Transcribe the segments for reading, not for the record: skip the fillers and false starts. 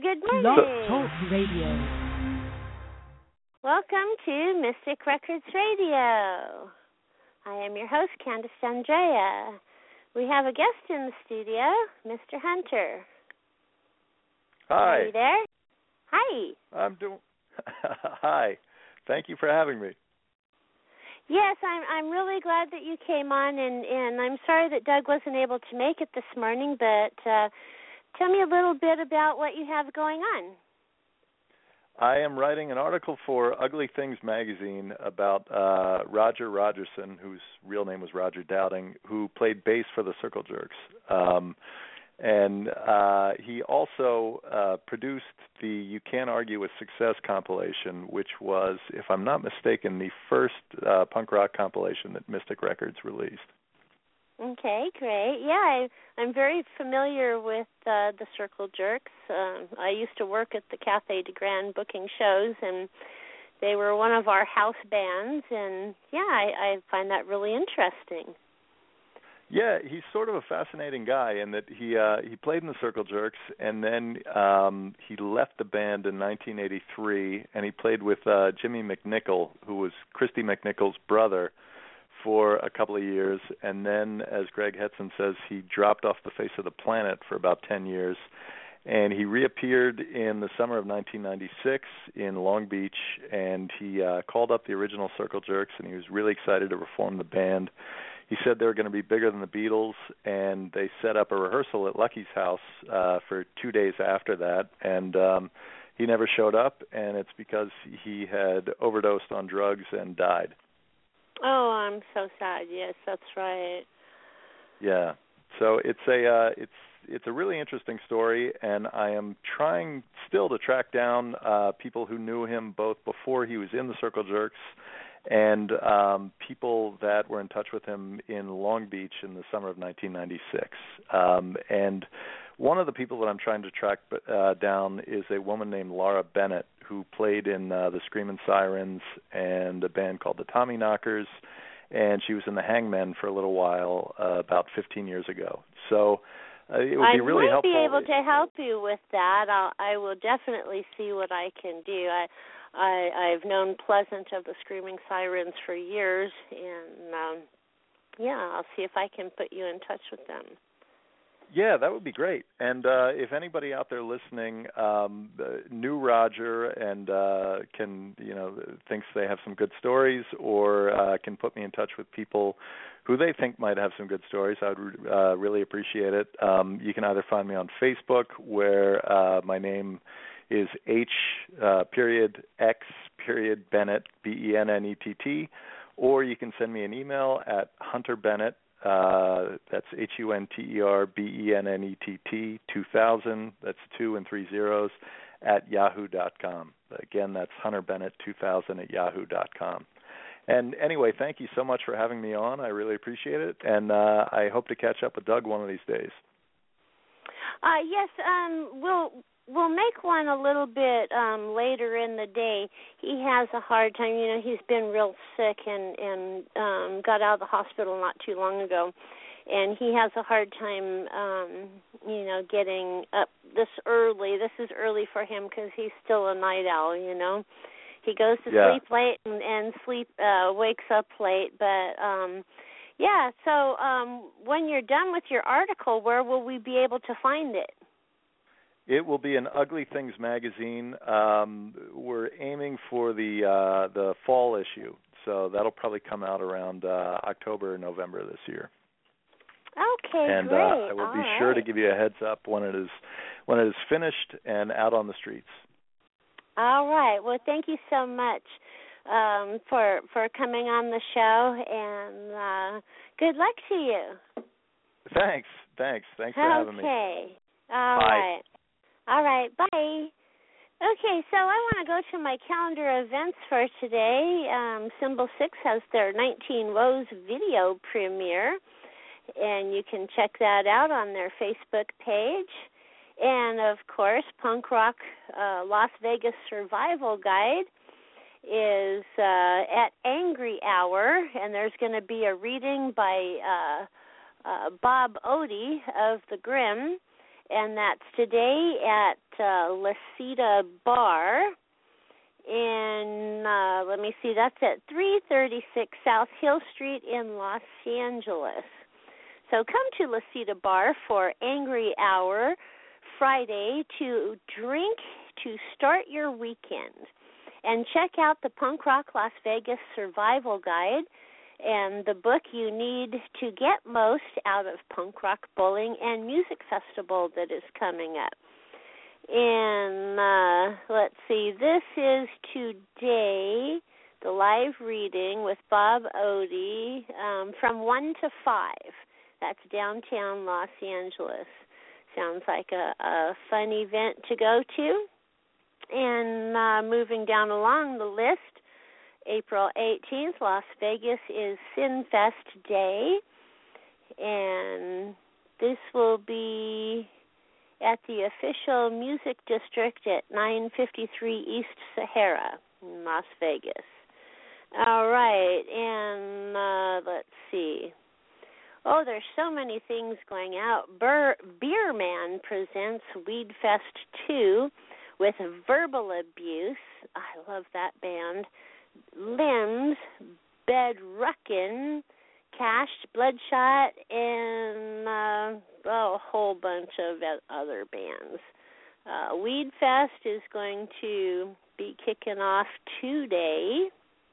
good Blog morning. Talk Radio. Welcome to Mystic Records Radio. I am your host, Candace Andrea. We have a guest in the studio, Mr. Hunter. Hi. Are you there? Hi. I'm doing. Hi. Thank you for having me. Yes, I'm really glad that you came on, and I'm sorry that Doug wasn't able to make it this morning, but tell me a little bit about what you have going on. I am writing an article for Ugly Things magazine about Roger Rogerson, whose real name was Roger Dowding, who played bass for the Circle Jerks. And he also produced the You Can't Argue with Success compilation, which was, if I'm not mistaken, the first punk rock compilation that Mystic Records released. Okay, great. Yeah, I'm very familiar with the Circle Jerks. I used to work at the Café de Grand booking shows, and they were one of our house bands, and yeah, I find that really interesting. Yeah, he's sort of a fascinating guy in that he played in the Circle Jerks, and then he left the band in 1983, and he played with Jimmy McNichol, who was Christy McNichol's brother, for a couple of years, and then, as Greg Hetson says, he dropped off the face of the planet for about 10 years, and he reappeared in the summer of 1996 in Long Beach, and he called up the original Circle Jerks, and he was really excited to reform the band. He said they were going to be bigger than the Beatles, and they set up a rehearsal at Lucky's house for 2 days after that, and he never showed up, and it's because he had overdosed on drugs and died. Oh, I'm so sad. Yes, that's right. Yeah. So it's a really interesting story, and I am trying still to track down people who knew him both before he was in the Circle Jerks and people that were in touch with him in Long Beach in the summer of 1996. And one of the people that I'm trying to track down is a woman named Laura Bennett, who played in the Screamin' Sirens and a band called the Tommy Knockers, and she was in the Hangmen for a little while about 15 years ago. So it would be really helpful. I might be able to help you with that. I will definitely see what I can do. I've known Pleasant of the Screaming Sirens for years, and yeah, I'll see if I can put you in touch with them. Yeah, that would be great. And if anybody out there listening knew Roger and thinks they have some good stories, or can put me in touch with people who they think might have some good stories, I would really appreciate it. You can either find me on Facebook, where my name is H.X. Bennett, BENNETT, or you can send me an email at Hunter Bennett. That's HUNTERBENNETT 2000. That's 2 and 3 zeros at yahoo.com. Again, that's Hunter Bennett 2000 at yahoo.com. And anyway, thank you so much for having me on. I really appreciate it, and I hope to catch up with Doug one of these days. Yes, we'll make one a little bit later in the day. He has a hard time. You know, he's been real sick and got out of the hospital not too long ago. And he has a hard time, getting up this early. This is early for him because he's still a night owl, you know. He goes to sleep late and wakes up late. But, so when you're done with your article, where will we be able to find it? It will be in Ugly Things magazine. We're aiming for the fall issue, so that'll probably come out around October or November this year. Okay, and great. I will be sure to give you a heads up when it is finished and out on the streets. All right. Well, thank you so much for coming on the show, and good luck to you. Thanks for having me. Okay. All Bye. right. All right, bye. Okay, so I want to go to my calendar events for today. Symbol 6 has their 19 Woes video premiere, and you can check that out on their Facebook page. And, of course, Punk Rock Las Vegas Survival Guide is at Angry Hour, and there's going to be a reading by Bob Odie of The Grimm. and that's today at La Cita Bar. And let me see, that's at 336 South Hill Street in Los Angeles. So come to La Cita Bar for Angry Hour Friday to drink to start your weekend. And check out the Punk Rock Las Vegas Survival Guide and the book you need to get most out of Punk Rock Bowling and Music Festival that is coming up. And let's see, this is today, the live reading with Bob Odie from 1 to 5. That's downtown Los Angeles. Sounds like a fun event to go to. And moving down along the list, April 18th, Las Vegas is Sinfest Day. And this will be at the official music district at 953 East Sahara in Las Vegas. All right, and let's see. Oh, there's so many things going out. Beerman presents Weedfest 2 with Verbal Abuse. I love that band. Limbs, Bedruckin, Cashed, Bloodshot, and a whole bunch of other bands. Weedfest is going to be kicking off today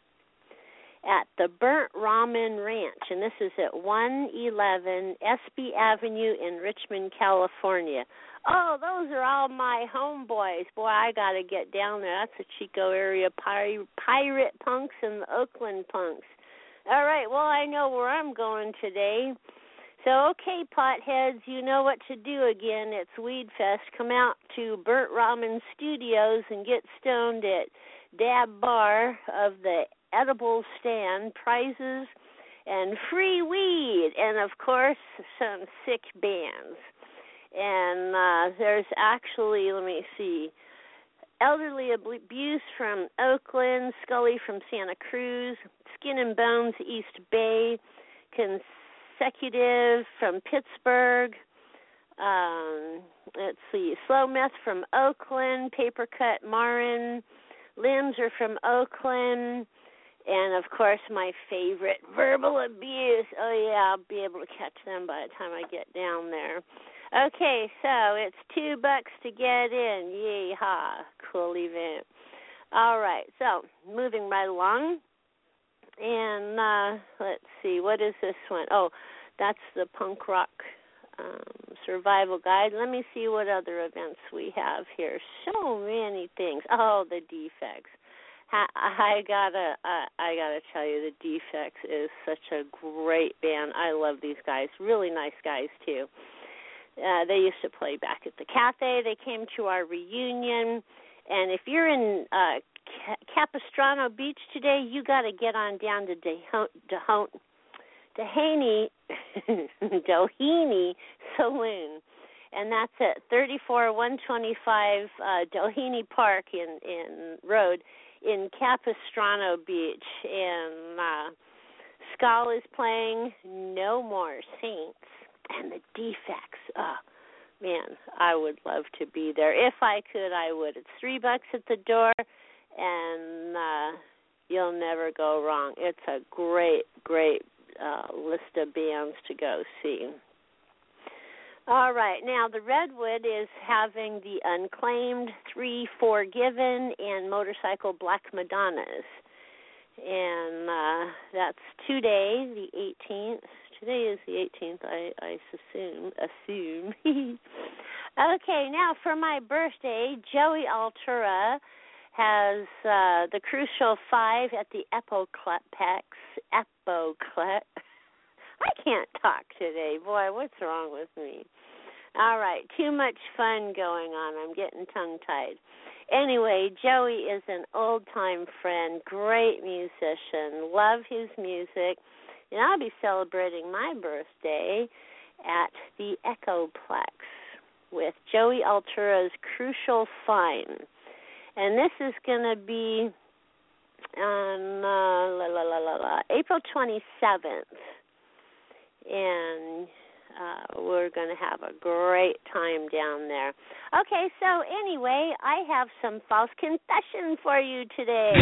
at the Burnt Ramen Ranch, and this is at 111 SB Avenue in Richmond, California. Oh, those are all my homeboys. Boy, I got to get down there. That's the Chico area pirate punks and the Oakland punks. All right, well, I know where I'm going today. So, okay, potheads, you know what to do again. It's Weedfest. Come out to Burnt Ramen Studios and get stoned at Dab Bar of the Edible Stand, prizes, and free weed, and, of course, some sick bands. And there's actually, let me see, Elderly Abuse from Oakland, Scully from Santa Cruz, Skin and Bones East Bay, Consecutive from Pittsburgh, let's see, Slow Meth from Oakland, Paper Cut Marin, Limbs are from Oakland, and, of course, my favorite, Verbal Abuse. Oh, yeah, I'll be able to catch them by the time I get down there. Okay, so it's $2 to get in. Yee-haw. Cool event. All right, so moving right along. And let's see, what is this one? Oh, that's the Punk Rock Survival Guide. Let me see what other events we have here. So many things. Oh, the Defects. I gotta tell you, the Defects is such a great band. I love these guys. Really nice guys too. They used to play back at the Cafe. They came to our reunion, and if you're in Capistrano Beach today, you got to get on down to Doheny Saloon, and that's at 34125 Doheny Park in Road in Capistrano Beach, and Skull is playing No More Saints, and the Defects. Oh, man, I would love to be there. If I could, I would. It's $3 at the door, and you'll never go wrong. It's a great, great list of bands to go see. All right, now the Redwood is having the Unclaimed, 3 Forgiven, and Motorcycle Black Madonnas. And that's today, the 18th. Today is the 18th, I assume. Okay, now for my birthday, Joey Altura has the Crucial 5 at the Epoclex. I can't talk today. Boy, what's wrong with me? All right, too much fun going on. I'm getting tongue-tied. Anyway, Joey is an old-time friend, great musician, love his music, and I'll be celebrating my birthday at the Echoplex with Joey Altura's Crucial Fine. And this is going to be on April 27th. And we're going to have a great time down there. Okay, so anyway, I have some false confession for you today.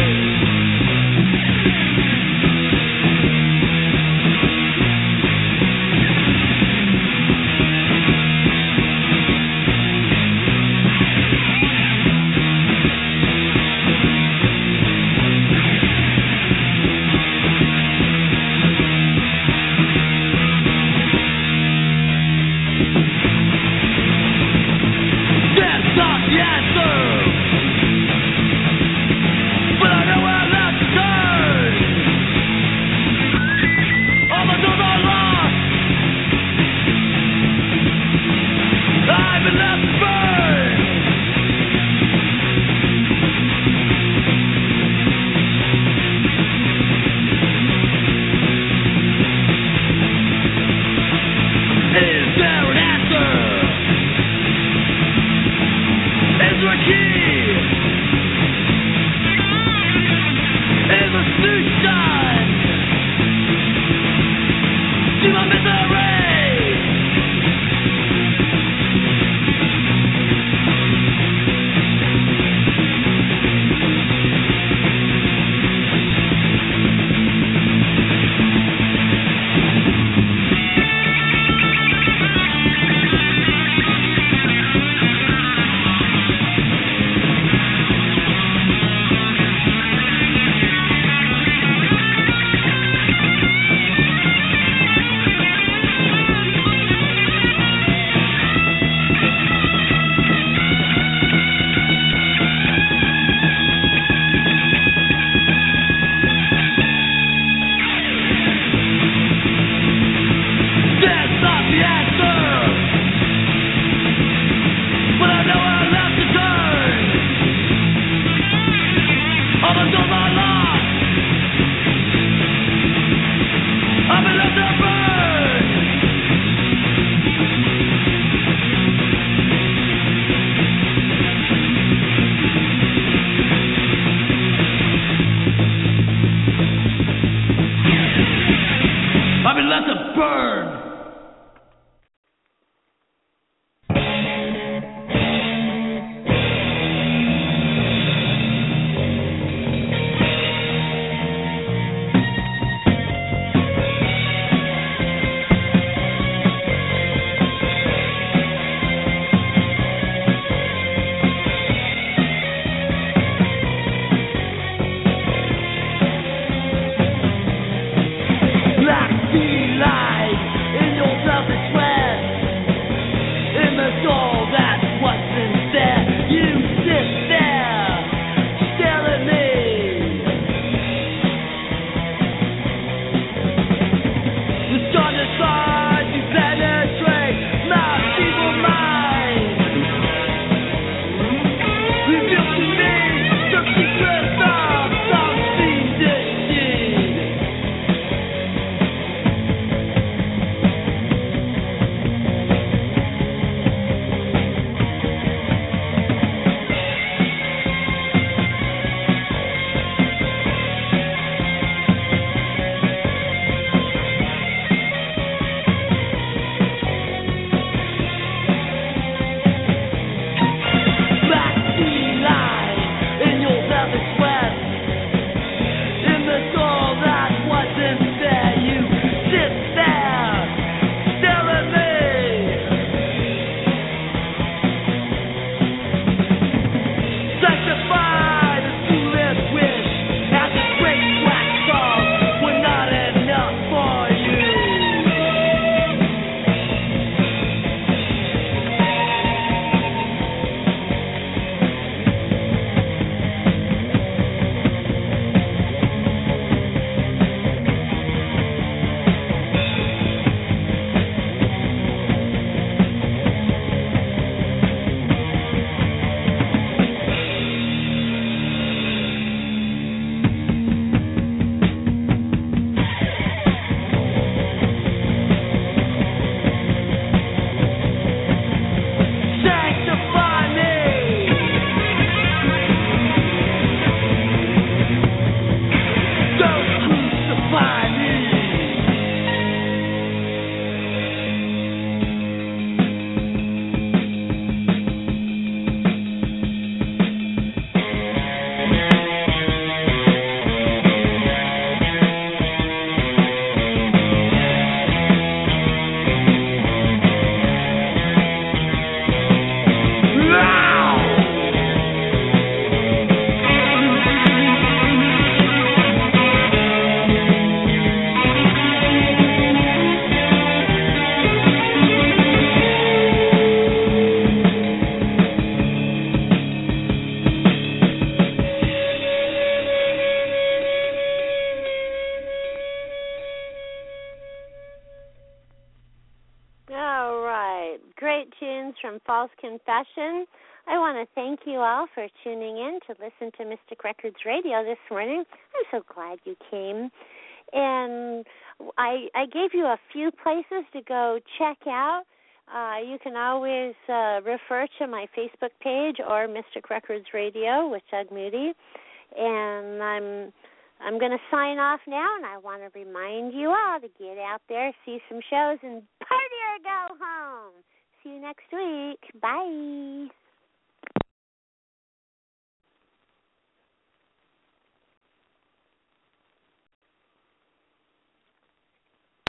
from False Confession. I want to thank you all for tuning in to listen to Mystic Records Radio this morning. I'm so glad you came. And I gave you a few places to go check out. You can always refer to my Facebook page or Mystic Records Radio with Doug Moody. And I'm going to sign off now, and I want to remind you all to get out there, see some shows, and party or go home. See you next week. Bye.